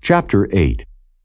Chapter 8.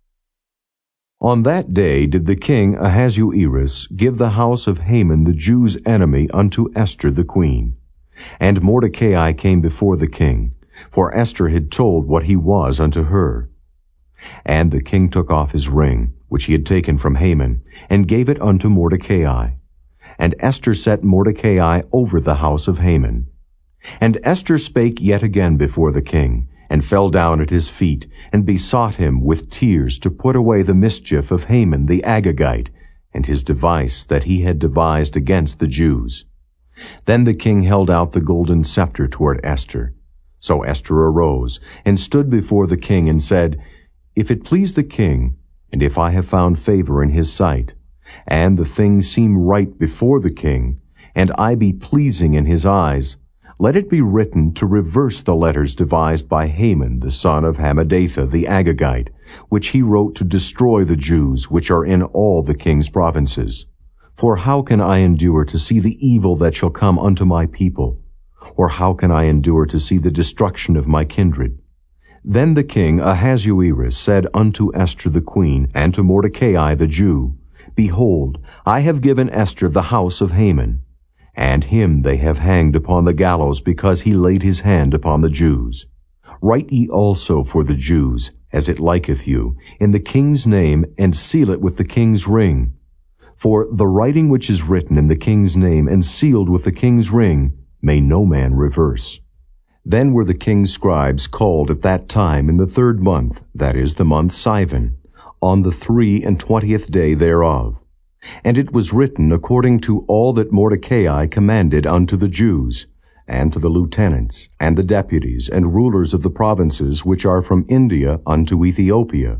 On that day did the king Ahasuerus give the house of Haman the Jews' enemy unto Esther the queen. And Mordecai came before the king, for Esther had told what he was unto her. And the king took off his ring, which he had taken from Haman, and gave it unto Mordecai. And Esther set Mordecai over the house of Haman. And Esther spake yet again before the king, and fell down at his feet, and besought him with tears to put away the mischief of Haman the Agagite, and his device that he had devised against the Jews. Then the king held out the golden scepter toward Esther. So Esther arose, and stood before the king, and said, If it please the king, and if I have found favor in his sight, and the thing seem right before the king, and I be pleasing in his eyes, let it be written to reverse the letters devised by Haman the son of Hammedatha the Agagite, which he wrote to destroy the Jews which are in all the king's provinces. For how can I endure to see the evil that shall come unto my people? Or how can I endure to see the destruction of my kindred? Then the king Ahasuerus said unto Esther the queen, and to Mordecai the Jew, Behold, I have given Esther the house of Haman, and him they have hanged upon the gallows, because he laid his hand upon the Jews. Write ye also for the Jews, as it liketh you, in the king's name, and seal it with the king's ring. For the writing which is written in the king's name, and sealed with the king's ring, may no man reverse. Then were the king's scribes called at that time in the 3rd month, that is, the month Sivan, on the 23 day thereof. And it was written according to all that Mordecai commanded unto the Jews, and to the lieutenants, and the deputies, and rulers of the provinces which are from India unto Ethiopia,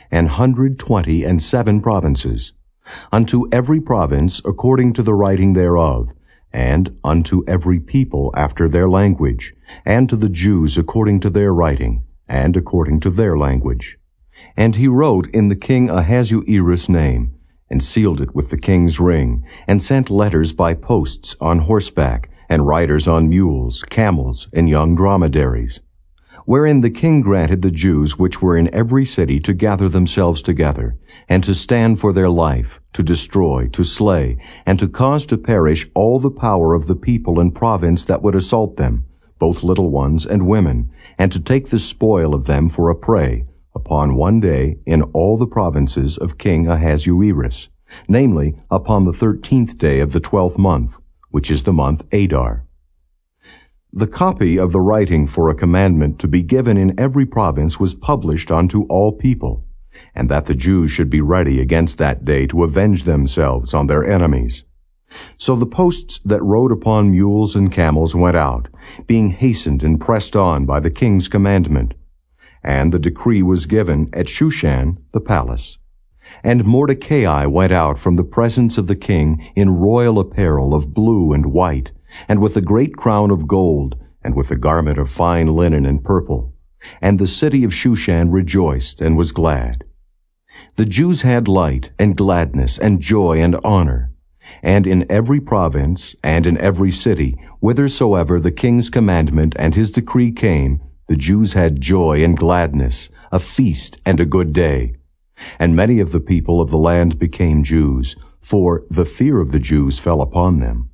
127 provinces, unto every province according to the writing thereof, and unto every people after their language, and to the Jews according to their writing, and according to their language. And he wrote in the king Ahasuerus' name, and sealed it with the king's ring, and sent letters by posts on horseback, and riders on mules, camels, and young dromedaries, wherein the king granted the Jews which were in every city to gather themselves together, and to stand for their life, to destroy, to slay, and to cause to perish all the power of the people and province that would assault them, both little ones and women, and to take the spoil of them for a prey, upon one day in all the provinces of King Ahasuerus, namely, upon the 13th day of the 12th month, which is the month Adar. The copy of the writing for a commandment to be given in every province was published unto all people, and that the Jews should be ready against that day to avenge themselves on their enemies. So the posts that rode upon mules and camels went out, being hastened and pressed on by the king's commandment. And the decree was given at Shushan the palace. And Mordecai went out from the presence of the king in royal apparel of blue and white, and with a great crown of gold, and with a garment of fine linen and purple. And the city of Shushan rejoiced and was glad. The Jews had light and gladness and joy and honor. And in every province and in every city, whithersoever the king's commandment and his decree came, the Jews had joy and gladness, a feast and a good day. And many of the people of the land became Jews, for the fear of the Jews fell upon them.